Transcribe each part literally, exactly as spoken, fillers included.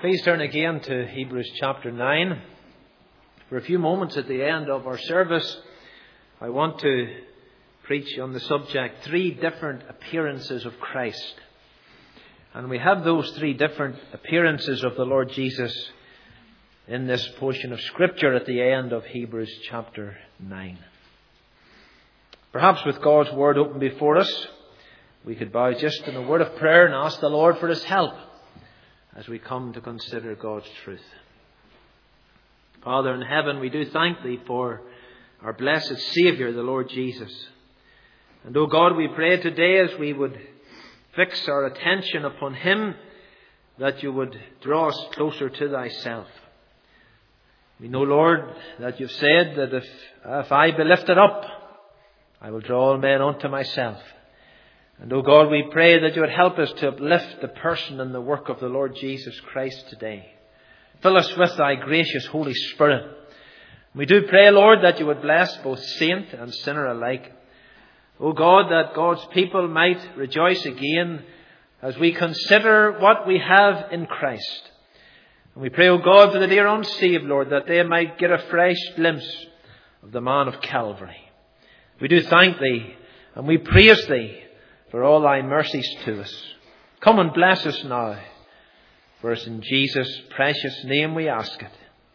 Please turn again to Hebrews chapter nine. For a few moments at the end of our service, I want to preach on the subject, three different appearances of Christ. And we have those three different appearances of the Lord Jesus in this portion of Scripture at the end of Hebrews chapter nine. Perhaps with God's Word open before us, we could bow just in a word of prayer and ask the Lord for His help as we come to consider God's truth. Father in heaven, we do thank Thee for our blessed Saviour, the Lord Jesus. And, O God, we pray today as we would fix our attention upon Him, that You would draw us closer to Thyself. We know, Lord, that You've said that if, if I be lifted up, I will draw all men unto myself. And, O God, we pray that You would help us to uplift the person and the work of the Lord Jesus Christ today. Fill us with Thy gracious Holy Spirit. We do pray, Lord, that You would bless both saint and sinner alike. O God, that God's people might rejoice again as we consider what we have in Christ. And we pray, O God, for the dear unsaved, Lord, that they might get a fresh glimpse of the man of Calvary. We do thank Thee and we praise Thee for all Thy mercies to us. Come and bless us now. For it's in Jesus' precious name we ask it.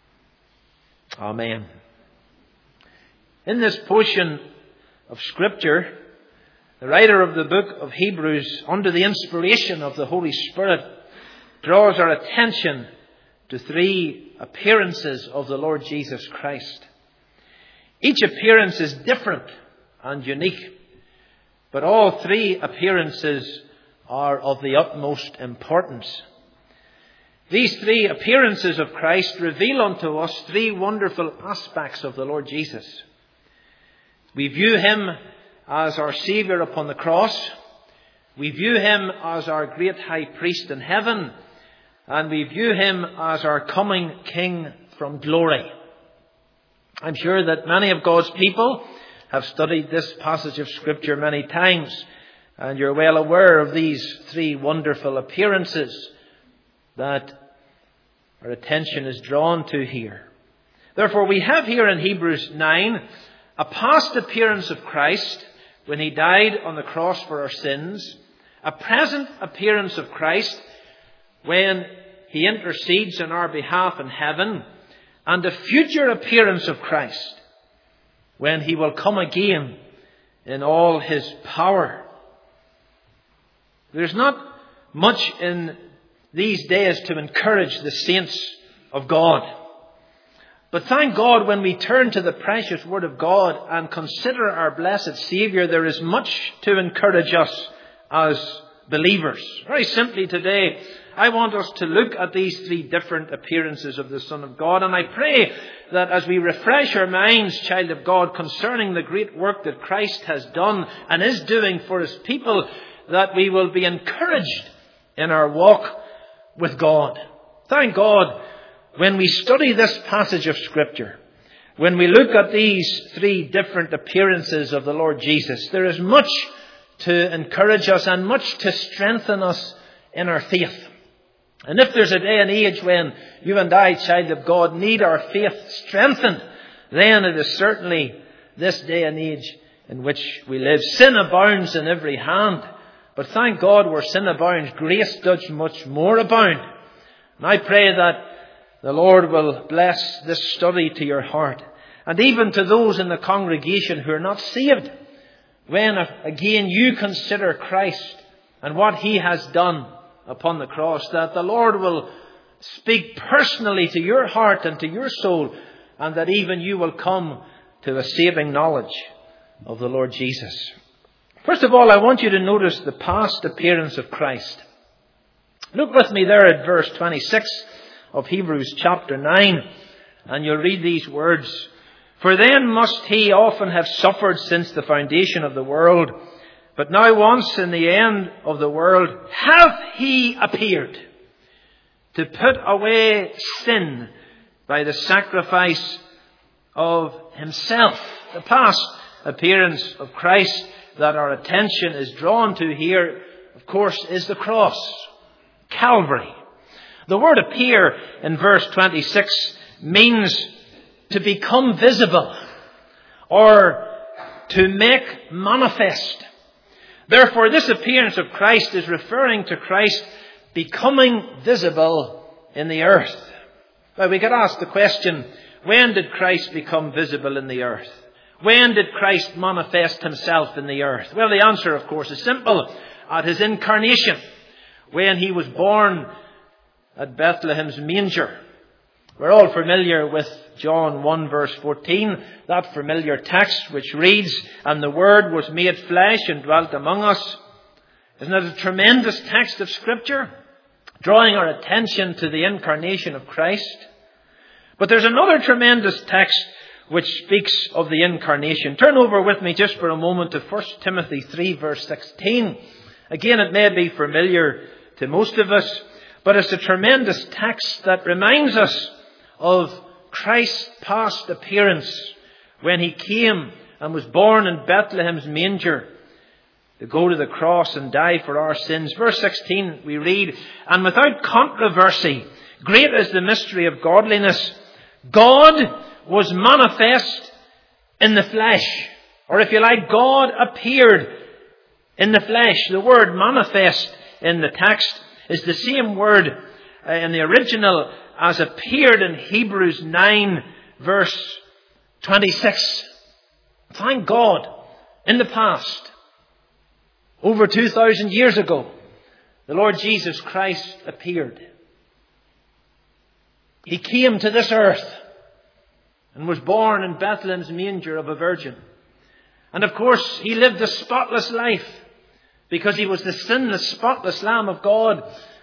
Amen. In this portion of Scripture, the writer of the book of Hebrews, under the inspiration of the Holy Spirit, draws our attention to three appearances of the Lord Jesus Christ. Each appearance is different and unique, but all three appearances are of the utmost importance. These three appearances of Christ reveal unto us three wonderful aspects of the Lord Jesus. We view Him as our Saviour upon the cross. We view Him as our great high priest in heaven. And we view Him as our coming King from glory. I'm sure that many of God's people have studied this passage of Scripture many times, and you're well aware of these three wonderful appearances that our attention is drawn to here. Therefore, we have here in Hebrews nine a past appearance of Christ when He died on the cross for our sins, a present appearance of Christ when He intercedes on our behalf in heaven, and a future appearance of Christ when He will come again in all His power. There's not much in these days to encourage the saints of God. But thank God, when we turn to the precious Word of God and consider our blessed Saviour, there is much to encourage us as believers. Very simply today, I want us to look at these three different appearances of the Son of God. And I pray that as we refresh our minds, child of God, concerning the great work that Christ has done and is doing for His people, that we will be encouraged in our walk with God. Thank God, when we study this passage of Scripture, when we look at these three different appearances of the Lord Jesus, there is much to encourage us and much to strengthen us in our faith. And if there's a day and age when you and I, child of God, need our faith strengthened, then it is certainly this day and age in which we live. Sin abounds in every hand, but thank God, where sin abounds, grace does much more abound. And I pray that the Lord will bless this study to your heart, and even to those in the congregation who are not saved, when again you consider Christ and what He has done upon the cross, that the Lord will speak personally to your heart and to your soul, and that even you will come to a saving knowledge of the Lord Jesus. First of all, I want you to notice the past appearance of Christ. Look with me there at verse twenty-six of Hebrews chapter nine, and you'll read these words. For then must He often have suffered since the foundation of the world, but now once in the end of the world hath He appeared to put away sin by the sacrifice of Himself. The past appearance of Christ that our attention is drawn to here, of course, is the cross, Calvary. The word appear in verse twenty-six means to become visible or to make manifest. Therefore, this appearance of Christ is referring to Christ becoming visible in the earth. Well, we could ask the question, when did Christ become visible in the earth? When did Christ manifest himself in the earth? Well, the answer, of course, is simple. At his incarnation, when he was born at Bethlehem's manger. We're all familiar with John one verse fourteen, that familiar text which reads, "And the Word was made flesh and dwelt among us." Isn't it a tremendous text of Scripture, drawing our attention to the incarnation of Christ? But there's another tremendous text which speaks of the incarnation. Turn over with me just for a moment to First Timothy three verse sixteen. Again, it may be familiar to most of us, but it's a tremendous text that reminds us of Christ's past appearance when he came and was born in Bethlehem's manger to go to the cross and die for our sins. Verse sixteen we read, "And without controversy, great is the mystery of godliness. God was manifest in the flesh." Or if you like, God appeared in the flesh. The word manifest in the text is the same word in the original as appeared in Hebrews nine verse twenty-six. Thank God, in the past, over two thousand years ago, the Lord Jesus Christ appeared. He came to this earth and was born in Bethlehem's manger of a virgin. And of course, he lived a spotless life because he was the sinless, spotless Lamb of God.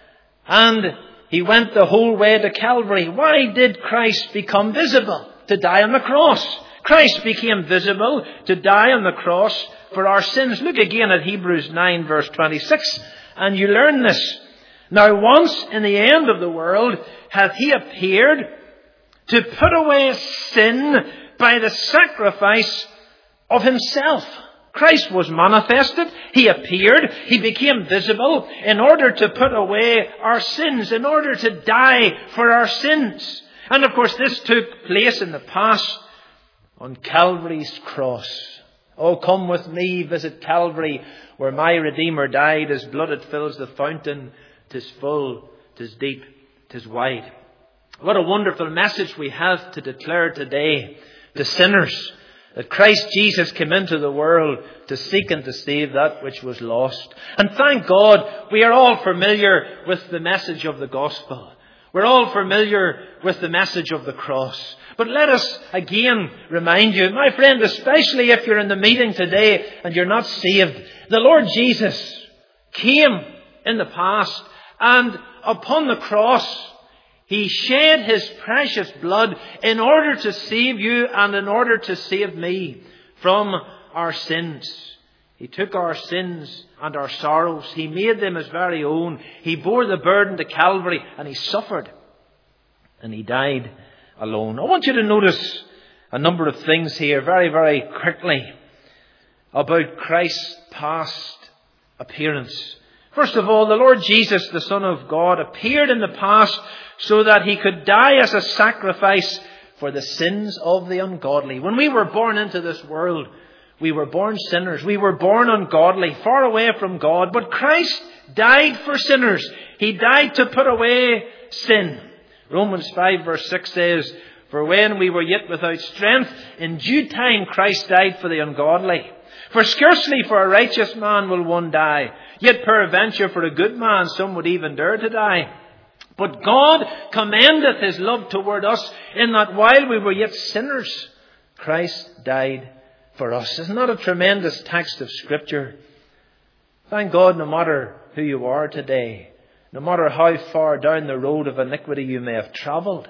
And he went the whole way to Calvary. Why did Christ become visible? To die on the cross. Christ became visible to die on the cross for our sins. Look again at Hebrews nine verse twenty-six and you learn this. "Now once in the end of the world hath he appeared to put away sin by the sacrifice of himself." Christ was manifested. He appeared. He became visible in order to put away our sins, in order to die for our sins. And of course, this took place in the past on Calvary's cross. "Oh, come with me, visit Calvary, where my Redeemer died. His blood it fills the fountain. 'Tis full, 'tis deep, 'tis wide." What a wonderful message we have to declare today to sinners, that Christ Jesus came into the world to seek and to save that which was lost. And thank God, we are all familiar with the message of the gospel. We're all familiar with the message of the cross. But let us again remind you, my friend, especially if you're in the meeting today and you're not saved, the Lord Jesus came in the past, and upon the cross, He shed His precious blood in order to save you and in order to save me from our sins. He took our sins and our sorrows. He made them His very own. He bore the burden to Calvary and He suffered. And He died alone. I want you to notice a number of things here very, very quickly about Christ's past appearance. First of all, the Lord Jesus, the Son of God, appeared in the past so that He could die as a sacrifice for the sins of the ungodly. When we were born into this world, we were born sinners. We were born ungodly, far away from God. But Christ died for sinners. He died to put away sin. Romans five verse six says, "For when we were yet without strength, in due time Christ died for the ungodly. For scarcely for a righteous man will one die, yet peradventure for a good man some would even dare to die. But God commendeth His love toward us, in that while we were yet sinners, Christ died for us." Isn't that a tremendous text of Scripture? Thank God, no matter who you are today, no matter how far down the road of iniquity you may have travelled,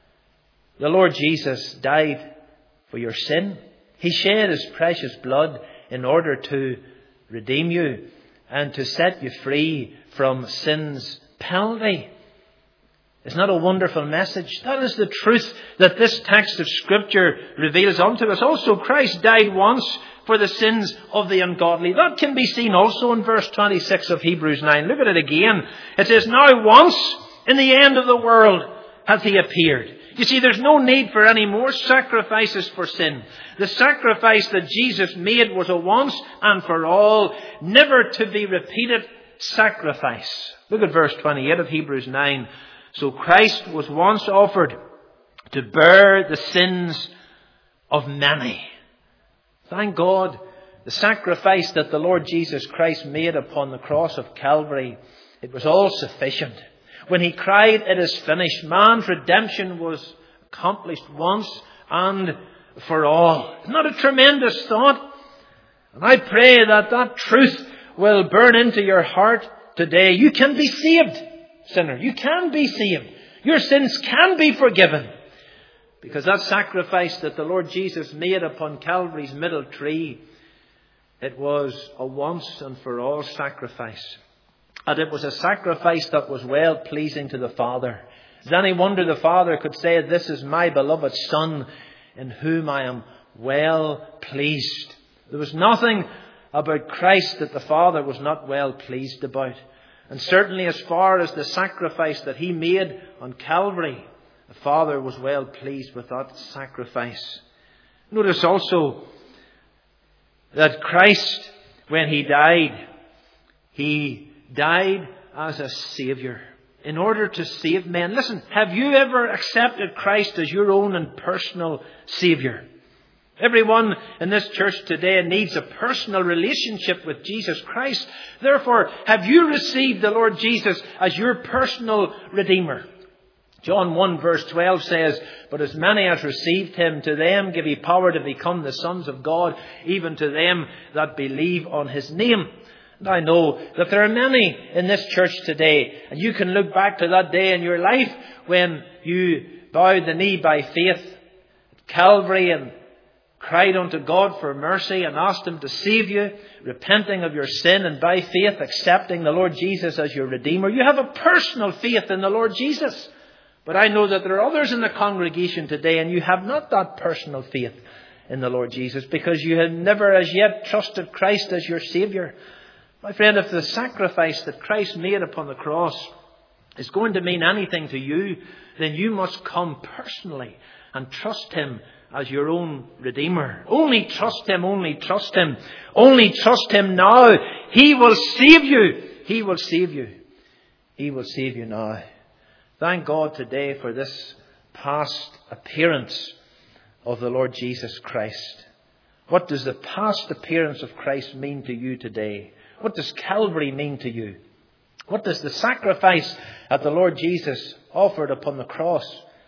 the Lord Jesus died for your sin. He shed His precious blood in order to redeem you and to set you free from sin's penalty. Isn't that a wonderful message? That is the truth that this text of Scripture reveals unto us. Also, Christ died once for the sins of the ungodly. That can be seen also in verse twenty-six of Hebrews nine. Look at it again. It says, "Now once In the end of the world hath he appeared. You see, there's no need for any more sacrifices for sin. The sacrifice that Jesus made was a once and for all, never to be repeated sacrifice. Look at verse twenty-eight of Hebrews nine. So Christ was once offered to bear the sins of many. Thank God, the sacrifice that the Lord Jesus Christ made upon the cross of Calvary, it was all sufficient. When he cried, "It is finished," man's redemption was accomplished once and for all. Isn't that a tremendous thought? And I pray that that truth will burn into your heart today. You can be saved, sinner. You can be saved. Your sins can be forgiven. Because that sacrifice that the Lord Jesus made upon Calvary's middle tree, it was a once and for all sacrifice. And it was a sacrifice that was well pleasing to the Father. Is it any wonder the Father could say, "This is my beloved Son, in whom I am well pleased"? There was nothing about Christ that the Father was not well pleased about. And certainly as far as the sacrifice that he made on Calvary, the Father was well pleased with that sacrifice. Notice also that Christ, when he died, he died as a Saviour in order to save men. Listen, have you ever accepted Christ as your own and personal Saviour? Everyone in this church today needs a personal relationship with Jesus Christ. Therefore, have you received the Lord Jesus as your personal Redeemer? John one verse twelve says, "But as many as received him, to them give he power to become the sons of God, even to them that believe on his name." And I know that there are many in this church today, and you can look back to that day in your life when you bowed the knee by faith at Calvary and cried unto God for mercy and asked him to save you, repenting of your sin and by faith accepting the Lord Jesus as your Redeemer. You have a personal faith in the Lord Jesus. But I know that there are others in the congregation today, and you have not that personal faith in the Lord Jesus because you have never as yet trusted Christ as your Saviour. My friend, if the sacrifice that Christ made upon the cross is going to mean anything to you, then you must come personally and trust him as your own Redeemer. Only trust him, only trust him. Only trust him now. He will save you. He will save you. He will save you now. Thank God today for this past appearance of the Lord Jesus Christ. What does the past appearance of Christ mean to you today? What does Calvary mean to you? What does the sacrifice that the Lord Jesus offered upon the cross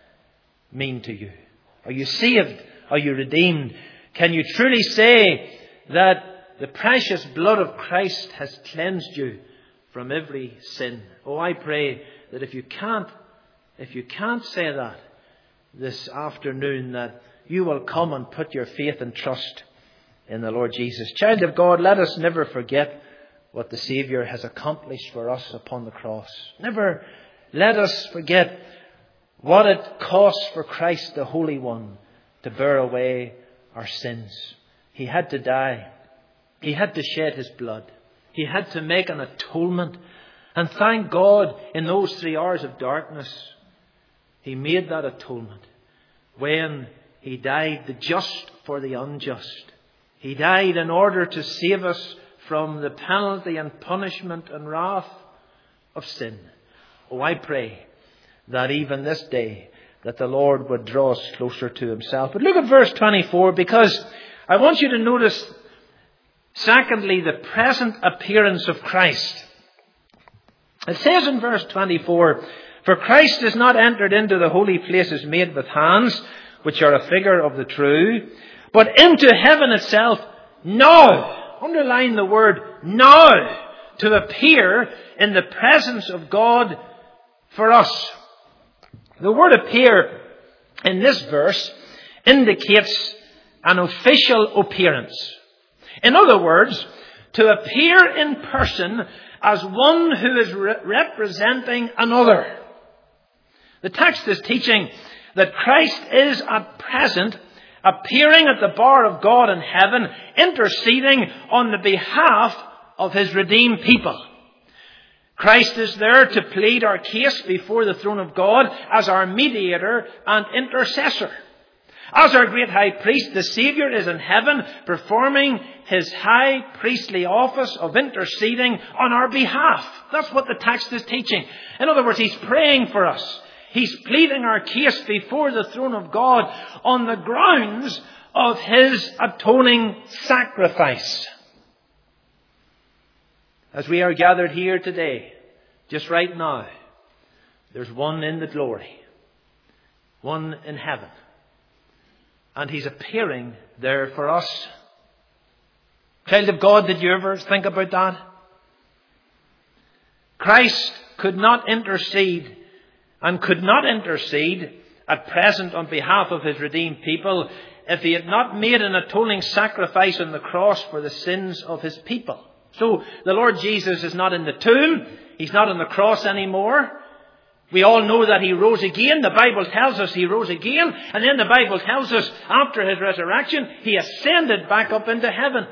mean to you? Are you saved? Are you redeemed? Can you truly say that the precious blood of Christ has cleansed you from every sin? Oh, I pray that if you can't, if you can't say that this afternoon, that you will come and put your faith and trust in the Lord Jesus. Child of God, let us never forget what the Saviour has accomplished for us upon the cross. Never let us forget what it costs for Christ, the Holy One, to bear away our sins. He had to die. He had to shed his blood. He had to make an atonement. And thank God, in those three hours of darkness, he made that atonement when he died, the just for the unjust. He died in order to save us from the penalty and punishment and wrath of sin. Oh, I pray that even this day that the Lord would draw us closer to himself. But look at verse twenty-four, because I want you to notice, secondly, the present appearance of Christ. It says in verse twenty-four, "For Christ is not entered into the holy places made with hands, which are a figure of the true, but into heaven itself now." Underline the word now. To appear in the presence of God for us. The word appear in this verse indicates an official appearance. In other words, to appear in person as one who is re- representing another. The text is teaching that Christ is at present appearing at the bar of God in heaven, interceding on the behalf of his redeemed people. Christ is there to plead our case before the throne of God as our mediator and intercessor. As our great high priest, the Saviour is in heaven performing his high priestly office of interceding on our behalf. That's what the text is teaching. In other words, he's praying for us. He's pleading our case before the throne of God on the grounds of his atoning sacrifice. As we are gathered here today, just right now, there's one in the glory, one in heaven. And he's appearing there for us. Child of God, did you ever think about that? Christ could not intercede and could not intercede at present on behalf of his redeemed people if he had not made an atoning sacrifice on the cross for the sins of his people. So the Lord Jesus is not in the tomb. He's not on the cross anymore. We all know that he rose again. The Bible tells us he rose again. And then the Bible tells us after his resurrection, he ascended back up into heaven.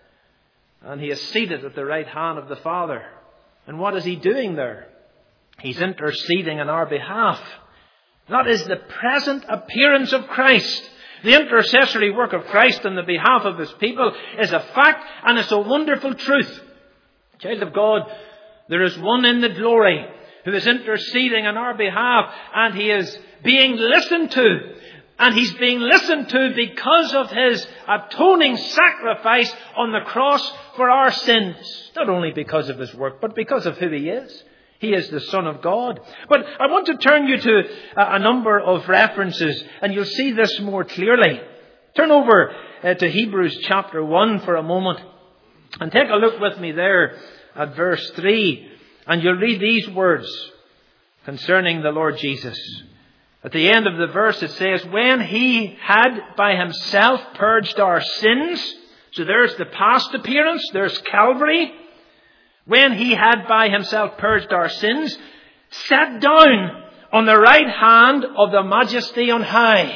And he is seated at the right hand of the Father. And what is he doing there? He's interceding on our behalf. That is the present appearance of Christ. The intercessory work of Christ on the behalf of his people is a fact, and it's a wonderful truth. Child of God, there is one in the glory who is interceding on our behalf, and he is being listened to. And he's being listened to because of his atoning sacrifice on the cross for our sins. Not only because of his work, but because of who he is. He is the Son of God. But I want to turn you to a number of references, and you'll see this more clearly. Turn over uh, to Hebrews chapter one for a moment, and take a look with me there at verse three. And you'll read these words concerning the Lord Jesus. At the end of the verse it says, when he had by himself purged our sins. So there's the past appearance. There's Calvary. When he had by himself purged our sins, sat down on the right hand of the Majesty on high.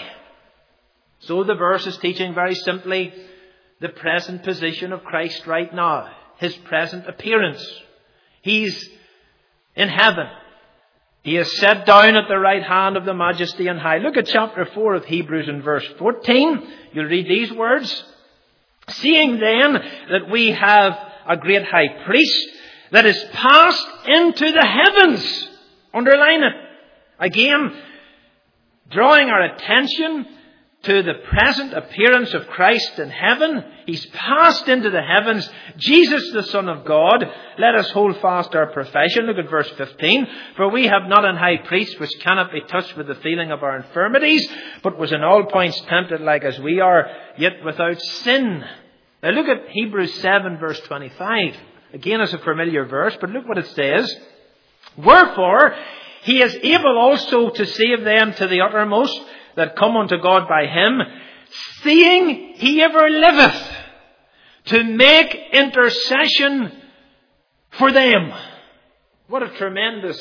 So the verse is teaching very simply the present position of Christ right now. His present appearance. He's in heaven. He is set down at the right hand of the Majesty on high. Look at chapter four of Hebrews in verse fourteen. You'll read these words. Seeing then that we have a great high priest that is passed into the heavens. Underline it. Again, drawing our attention to the present appearance of Christ in heaven. He's passed into the heavens. Jesus, the Son of God. Let us hold fast our profession. Look at verse fifteen. For we have not an high priest which cannot be touched with the feeling of our infirmities, but was in all points tempted like as we are, yet without sin. Now look at Hebrews seven verse twenty-five. Again, it's a familiar verse, but look what it says. Wherefore, he is able also to save them to the uttermost that come unto God by him, seeing he ever liveth to make intercession for them. What a tremendous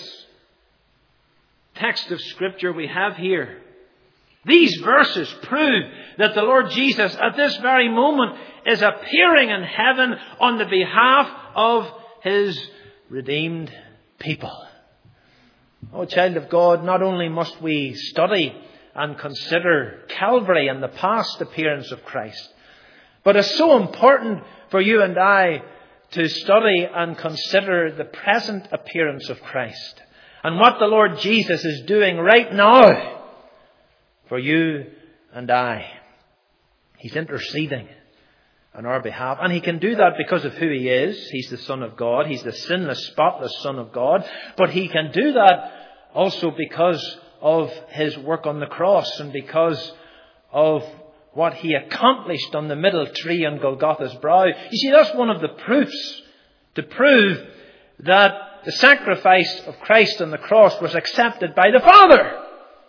text of Scripture we have here. These verses prove that the Lord Jesus at this very moment is appearing in heaven on the behalf of his redeemed people. Oh, child of God, not only must we study and consider Calvary and the past appearance of Christ, but it's so important for you and I to study and consider the present appearance of Christ and what the Lord Jesus is doing right now for you and I. He's interceding on our behalf, and he can do that because of who he is. He's the Son of God. He's the sinless, spotless Son of God. But he can do that also because of his work on the cross and because of what he accomplished on the middle tree on Golgotha's brow. You see, that's one of the proofs to prove that the sacrifice of Christ on the cross was accepted by the Father.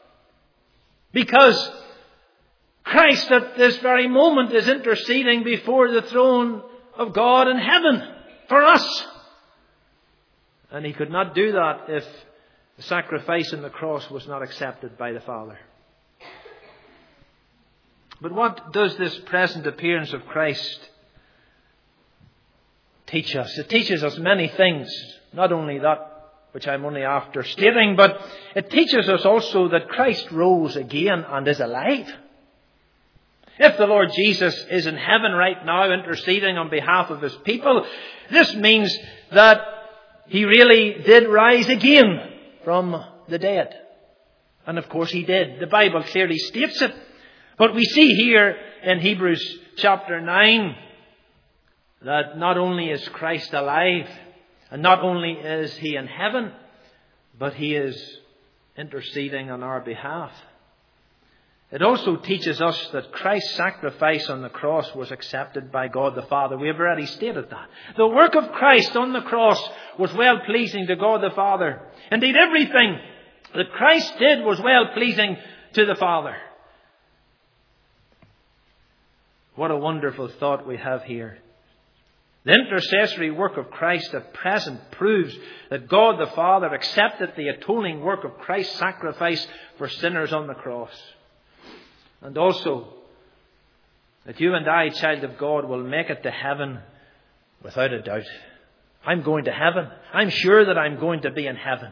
Because Christ at this very moment is interceding before the throne of God in heaven for us. And he could not do that if the sacrifice on the cross was not accepted by the Father. But what does this present appearance of Christ teach us? It teaches us many things. Not only that which I'm only after stating, but it teaches us also that Christ rose again and is alive. If the Lord Jesus is in heaven right now interceding on behalf of his people, this means that he really did rise again from the dead. And of course he did. The Bible clearly states it. But we see here in Hebrews chapter nine that not only is Christ alive, and not only is he in heaven, but he is interceding on our behalf. It also teaches us that Christ's sacrifice on the cross was accepted by God the Father. We have already stated that. The work of Christ on the cross was well pleasing to God the Father. Indeed, everything that Christ did was well pleasing to the Father. What a wonderful thought we have here. The intercessory work of Christ at present proves that God the Father accepted the atoning work of Christ's sacrifice for sinners on the cross. And also, that you and I, child of God, will make it to heaven without a doubt. I'm going to heaven. I'm sure that I'm going to be in heaven.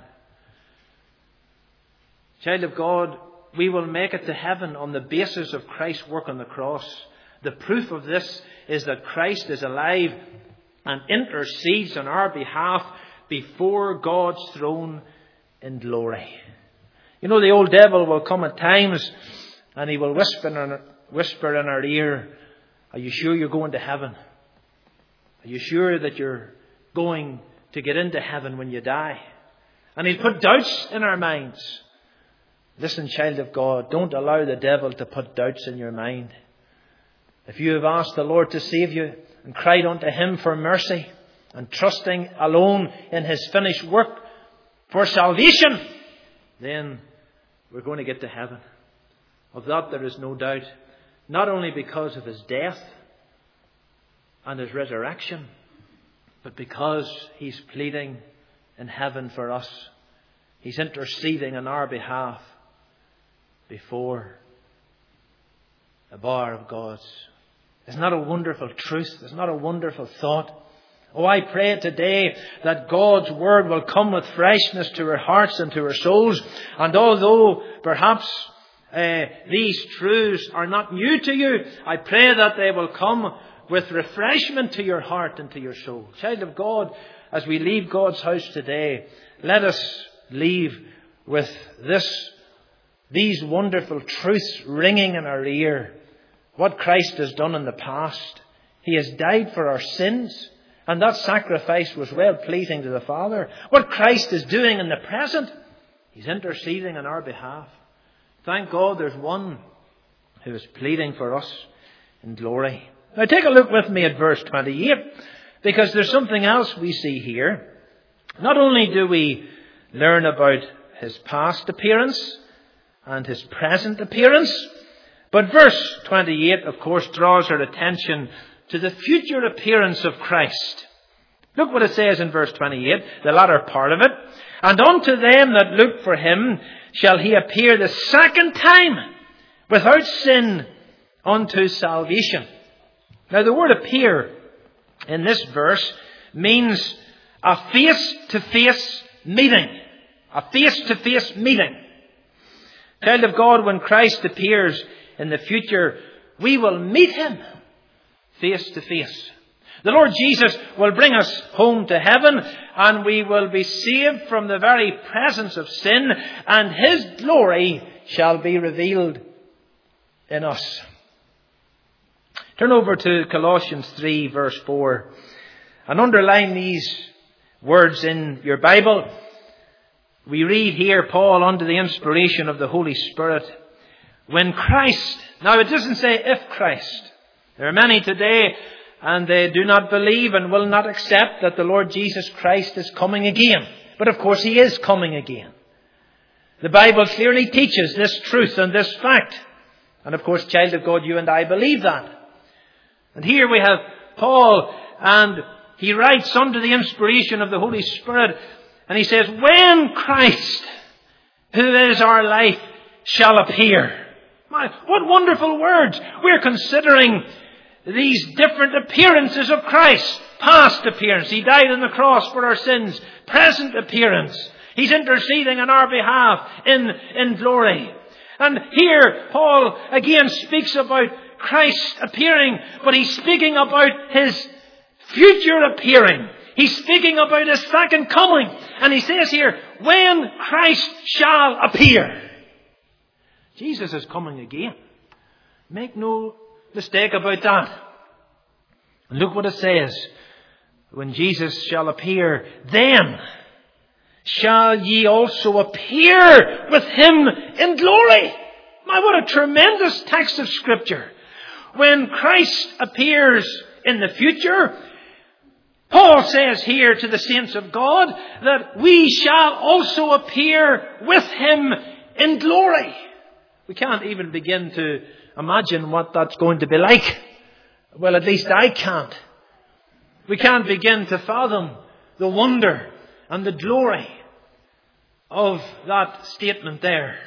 Child of God, we will make it to heaven on the basis of Christ's work on the cross. The proof of this is that Christ is alive and intercedes on our behalf before God's throne in glory. You know, the old devil will come at times and he will whisper in, our, whisper in our ear, are you sure you're going to heaven? Are you sure that you're going to get into heaven when you die? And he'll put doubts in our minds. Listen, child of God, don't allow the devil to put doubts in your mind. If you have asked the Lord to save you and cried unto him for mercy and trusting alone in his finished work for salvation, then we're going to get to heaven. Of that there is no doubt. Not only because of his death and his resurrection, but because he's pleading in heaven for us. He's interceding on our behalf before the bar of God's. Isn't that a wonderful truth? Isn't that a wonderful thought? Oh, I pray today that God's word will come with freshness to our hearts and to our souls. And although perhaps uh, these truths are not new to you, I pray that they will come with refreshment to your heart and to your soul. Child of God, as we leave God's house today, let us leave with this, these wonderful truths ringing in our ear. What Christ has done in the past. He has died for our sins, and that sacrifice was well pleasing to the Father. What Christ is doing in the present, He's interceding on our behalf. Thank God there's one who is pleading for us in glory. Now take a look with me at verse twenty-eight, because there's something else we see here. Not only do we learn about His past appearance and His present appearance, but verse twenty-eight, of course, draws our attention to the future appearance of Christ. Look what it says in verse twenty-eight, the latter part of it. And unto them that look for Him shall He appear the second time without sin unto salvation. Now the word appear in this verse means a face-to-face meeting. A face-to-face meeting. Child of God, when Christ appears in the future, we will meet Him face to face. The Lord Jesus will bring us home to heaven, and we will be saved from the very presence of sin, and His glory shall be revealed in us. Turn over to Colossians three verse four and underline these words in your Bible. We read here, Paul, under the inspiration of the Holy Spirit, when Christ, now it doesn't say if Christ. There are many today and they do not believe and will not accept that the Lord Jesus Christ is coming again. But of course He is coming again. The Bible clearly teaches this truth and this fact. And of course, child of God, you and I believe that. And here we have Paul, and he writes under the inspiration of the Holy Spirit, and he says, when Christ, who is our life, shall appear. My, what wonderful words. We're considering these different appearances of Christ. Past appearance. He died on the cross for our sins. Present appearance. He's interceding on our behalf in, in glory. And here Paul again speaks about Christ appearing, but he's speaking about his future appearing. He's speaking about his second coming. And he says here, when Christ shall appear. Jesus is coming again. Make no mistake about that. And look what it says. When Jesus shall appear, then shall ye also appear with him in glory. My, what a tremendous text of Scripture. When Christ appears in the future, Paul says here to the saints of God that we shall also appear with him in glory. We can't even begin to imagine what that's going to be like. Well, at least I can't. We can't begin to fathom the wonder and the glory of that statement there.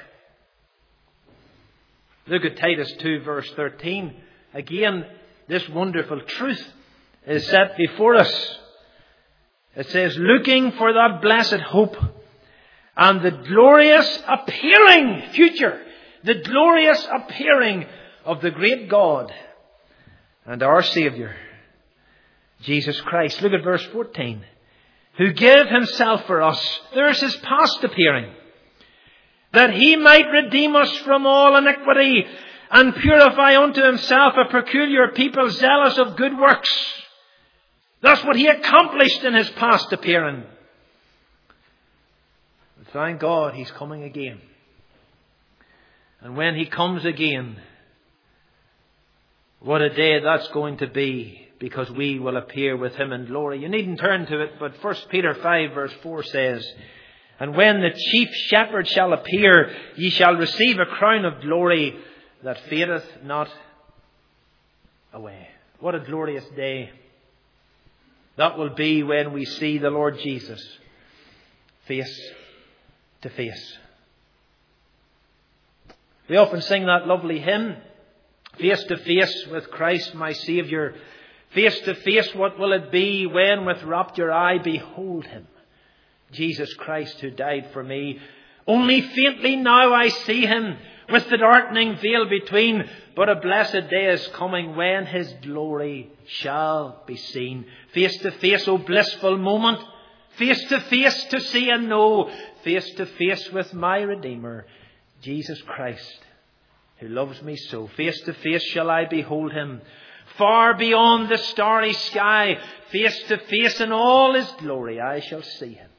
Look at Titus two verse thirteen. Again, this wonderful truth is set before us. It says, looking for that blessed hope and the glorious appearing future, the glorious appearing of the great God and our Saviour, Jesus Christ. Look at verse fourteen. Who gave himself for us. There's his past appearing. That he might redeem us from all iniquity and purify unto himself a peculiar people zealous of good works. That's what he accomplished in his past appearing. But thank God he's coming again. And when he comes again, what a day that's going to be, because we will appear with him in glory. You needn't turn to it, but First Peter five verse four says, and when the chief shepherd shall appear, ye shall receive a crown of glory that fadeth not away. What a glorious day that will be when we see the Lord Jesus face to face. We often sing that lovely hymn, face to face with Christ my Saviour. Face to face, what will it be when with rapture I behold him? Jesus Christ who died for me. Only faintly now I see him with the darkening veil between. But a blessed day is coming when his glory shall be seen. Face to face, O blissful moment. Face to face to see and know. Face to face with my Redeemer, Jesus Christ, who loves me so. Face to face shall I behold him. Far beyond the starry sky, face to face in all his glory, I shall see him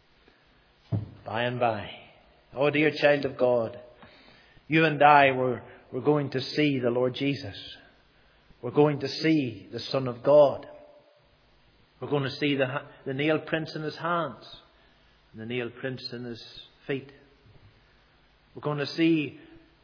by and by. Oh, dear child of God, you and I were, were going to see the Lord Jesus. We're going to see the Son of God. We're going to see the, the nail prints in his hands and the nail prints in his feet. We're going to see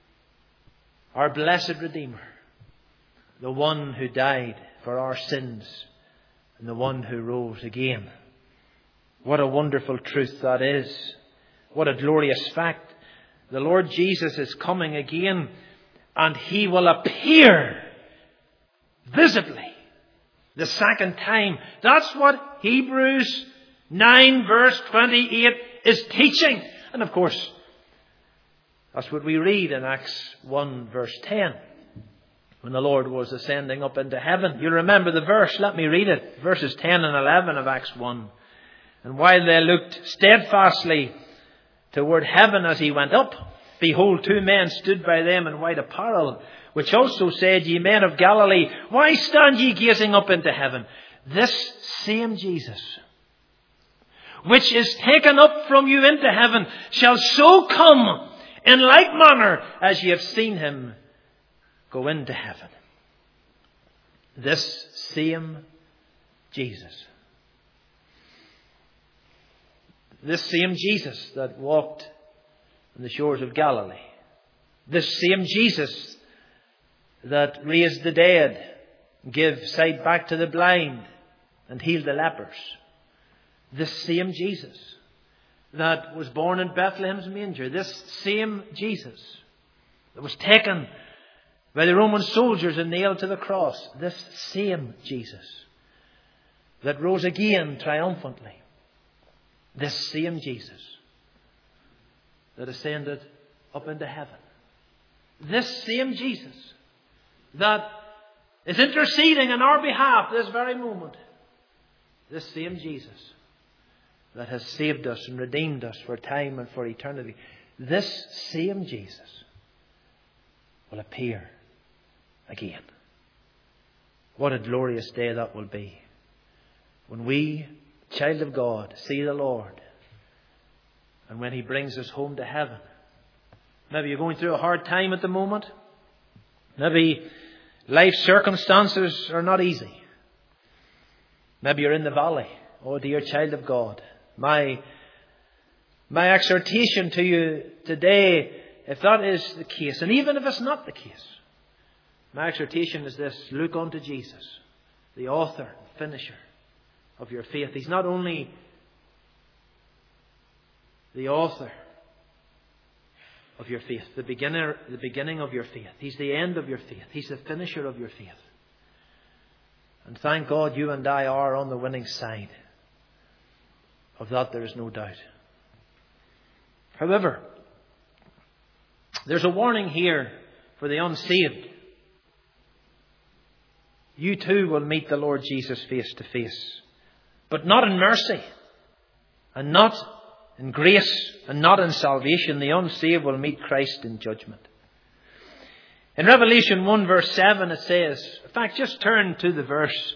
our blessed Redeemer, the one who died for our sins and the one who rose again. What a wonderful truth that is. What a glorious fact. The Lord Jesus is coming again, and he will appear visibly the second time. That's what Hebrews nine verse twenty-eight is teaching. And of course, that's what we read in Acts one verse ten. When the Lord was ascending up into heaven. You remember the verse. Let me read it. Verses ten and eleven of Acts one. And while they looked steadfastly toward heaven as he went up, behold, two men stood by them in white apparel, which also said, Ye men of Galilee, why stand ye gazing up into heaven? This same Jesus, which is taken up from you into heaven, shall so come in like manner as ye have seen him go into heaven. This same Jesus. This same Jesus that walked on the shores of Galilee. This same Jesus that raised the dead, gave sight back to the blind, and healed the lepers. This same Jesus that was born in Bethlehem's manger. This same Jesus that was taken by the Roman soldiers and nailed to the cross. This same Jesus that rose again triumphantly. This same Jesus that ascended up into heaven. This same Jesus that is interceding on our behalf this very moment. This same Jesus that has saved us and redeemed us for time and for eternity. This same Jesus will appear again. What a glorious day that will be, when we, child of God, see the Lord, and when He brings us home to heaven. Maybe you're going through a hard time at the moment. Maybe life circumstances are not easy. Maybe you're in the valley. Oh, dear child of God, my my exhortation to you today, if that is the case, and even if it's not the case, my exhortation is this: look unto Jesus, the author and finisher of your faith. He's not only the author of your faith, the beginner, the beginning of your faith. He's the end of your faith. He's the finisher of your faith. And thank God you and I are on the winning side. Of that there is no doubt. However, there's a warning here for the unsaved. You too will meet the Lord Jesus face to face. But not in mercy, and not in grace, and not in salvation. The unsaved will meet Christ in judgment. In Revelation one verse seven it says, in fact, just turn to the verse,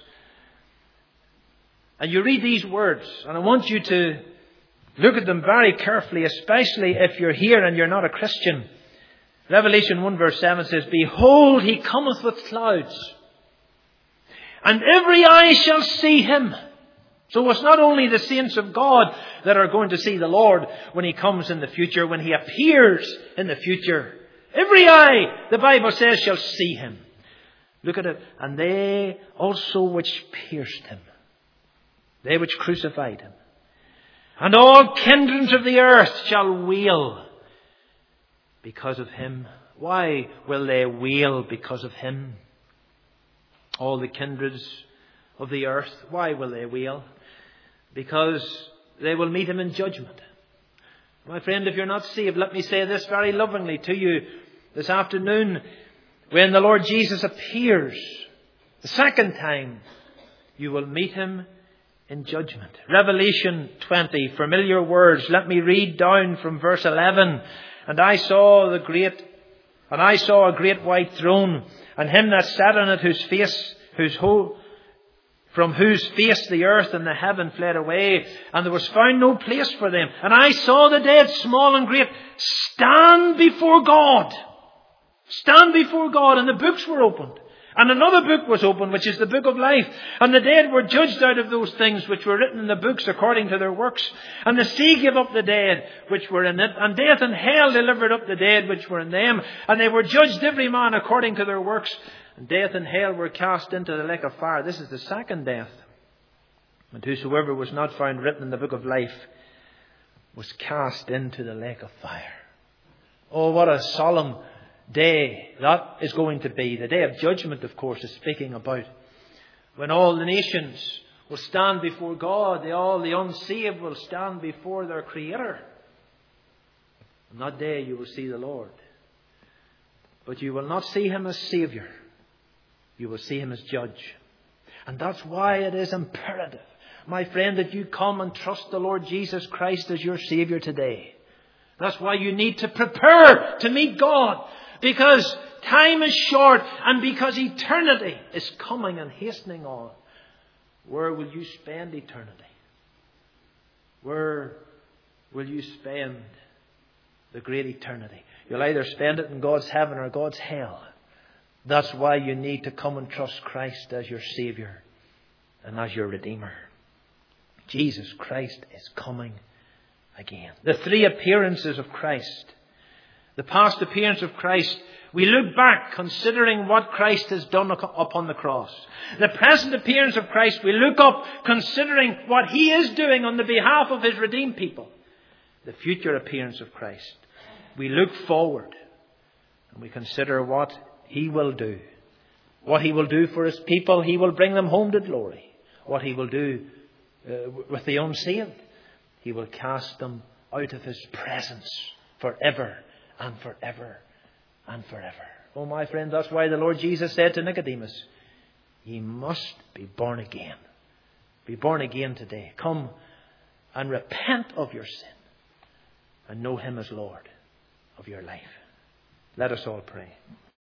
and you read these words, and I want you to look at them very carefully, especially if you're here and you're not a Christian. Revelation one verse seven says, behold, He cometh with clouds, and every eye shall see Him. So it's not only the saints of God that are going to see the Lord when He comes in the future, when He appears in the future. Every eye, the Bible says, shall see Him. Look at it. And they also which pierced Him, they which crucified Him, and all kindreds of the earth shall wail because of Him. Why will they wail because of Him? All the kindreds of the earth, why will they wail? Because they will meet Him in judgment. My friend, if you're not saved, let me say this very lovingly to you this afternoon. When the Lord Jesus appears the second time, you will meet Him in judgment. Revelation twenty, familiar words. Let me read down from verse eleven. And I saw the great, and I saw a great white throne, and Him that sat on it, whose face, whose whole, from whose face the earth and the heaven fled away, and there was found no place for them. And I saw the dead, small and great, stand before God. Stand before God, and the books were opened. And another book was opened, which is the book of life. And the dead were judged out of those things which were written in the books according to their works. And the sea gave up the dead which were in it. And death and hell delivered up the dead which were in them. And they were judged every man according to their works. And death and hell were cast into the lake of fire. This is the second death. And whosoever was not found written in the book of life was cast into the lake of fire. Oh, what a solemn day that is going to be. The day of judgment, of course, is speaking about. When all the nations will stand before God. They, all the unsaved will stand before their Creator. On that day you will see the Lord. But you will not see Him as Saviour. You will see Him as Judge. And that's why it is imperative, my friend, that you come and trust the Lord Jesus Christ as your Saviour today. That's why you need to prepare to meet God. Because time is short, and because eternity is coming and hastening on. Where will you spend eternity? Where will you spend the great eternity? You'll either spend it in God's heaven or God's hell. That's why you need to come and trust Christ as your Saviour and as your Redeemer. Jesus Christ is coming again. The three appearances of Christ. The past appearance of Christ, we look back considering what Christ has done upon the cross. The present appearance of Christ, we look up considering what He is doing on the behalf of His redeemed people. The future appearance of Christ, we look forward and we consider what He will do. What He will do for His people. He will bring them home to glory. What He will do uh, with the unsaved. He will cast them out of His presence forever and forever and forever. Oh, my friend, that's why the Lord Jesus said to Nicodemus, "Ye must be born again." Be born again today. Come and repent of your sin and know Him as Lord of your life. Let us all pray.